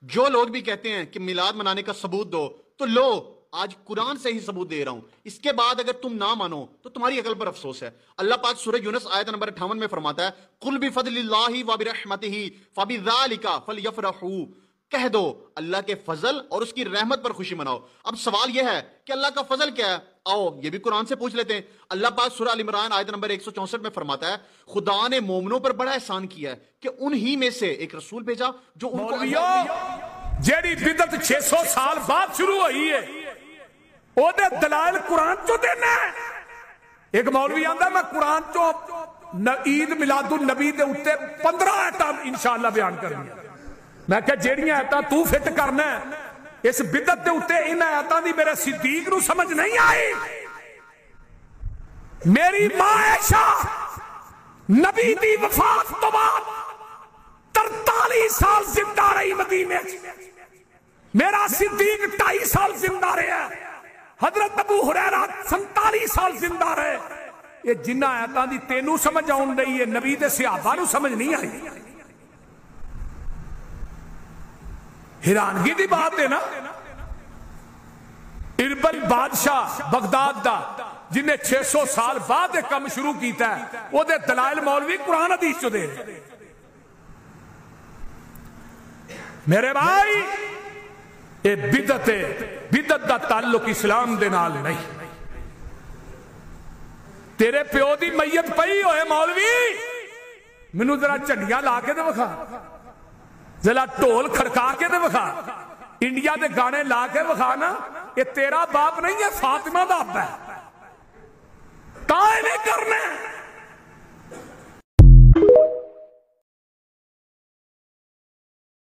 جو لوگ بھی کہتے ہیں کہ میلاد منانے کا ثبوت دو، تو لو آج قرآن سے ہی ثبوت دے رہا ہوں. اس کے بعد اگر تم نہ مانو تو تمہاری عقل پر افسوس ہے. اللہ پاک سورہ یونس آیت نمبر 58 میں فرماتا ہے قُلْ بِفَضْلِ اللَّهِ وَبِرَحْمَتِهِ فَبِذَلِكَ فَلْيَفْرَحُوا، کہہ دو اللہ کے فضل اور اس کی رحمت پر خوشی مناؤ. اب سوال یہ ہے کہ اللہ کا فضل کیا ہے؟ آؤ یہ بھی قرآن سے پوچھ لیتے ہیں. اللہ پاک سورہ ال عمران آیت نمبر 164 میں فرماتا ہے خدا نے مومنوں پر بڑا احسان کیا ہے کہ انہی میں سے ایک رسول بھیجا جو ان کو جیڑی بدعت 600 سال بعد شروع ہوئی ہے او دے دلائل قرآن چو دینا ہے. ایک مولوی آندا میں قرآن چو عید میلاد النبی دے اتے 15 آیتاں انشاءاللہ بیان کرنی. میں کہ جیڑیاں آیتاں تو فٹ کرنا ہے اس بدعت دے اتے ان آیتاں دی میرے صدیق نو سمجھ نہیں آئی. میری ماں عائشہ نبی دی وفات تو بعد 43 سال زندہ رہی مدینے. میرا صدیق 2.5 سال زندہ رہا. حضرت ابو ہریرہ 47 سال زندہ رہے. یہ جنہ آیتاں دی تینوں سمجھ آن رہی ہے نبی دے صحابہ نو سمجھ نہیں آئی. حیرانگی دی بات ہے نا. اربل بادشاہ بغداد دا جنہیں 600 سال بعد ایک کم شروع کیتا ہے وہ دے دلائل مولوی قرآن حدیث چو دے. میرے بھائی یہ بدعت ہے. بدعت دا تعلق اسلام دے نال نہیں. تیرے پیو دی میت پئی ہوئے مولوی منو ذرا چنڈیاں لا کے دے وکھا، ذرا ٹول کھڑکا کے دے وکھا، انڈیا دے گانے لا کے وکھا نا. یہ تیرا باپ نہیں ہے فاطمہ دا ابا ہے. کائیں نہیں کرنا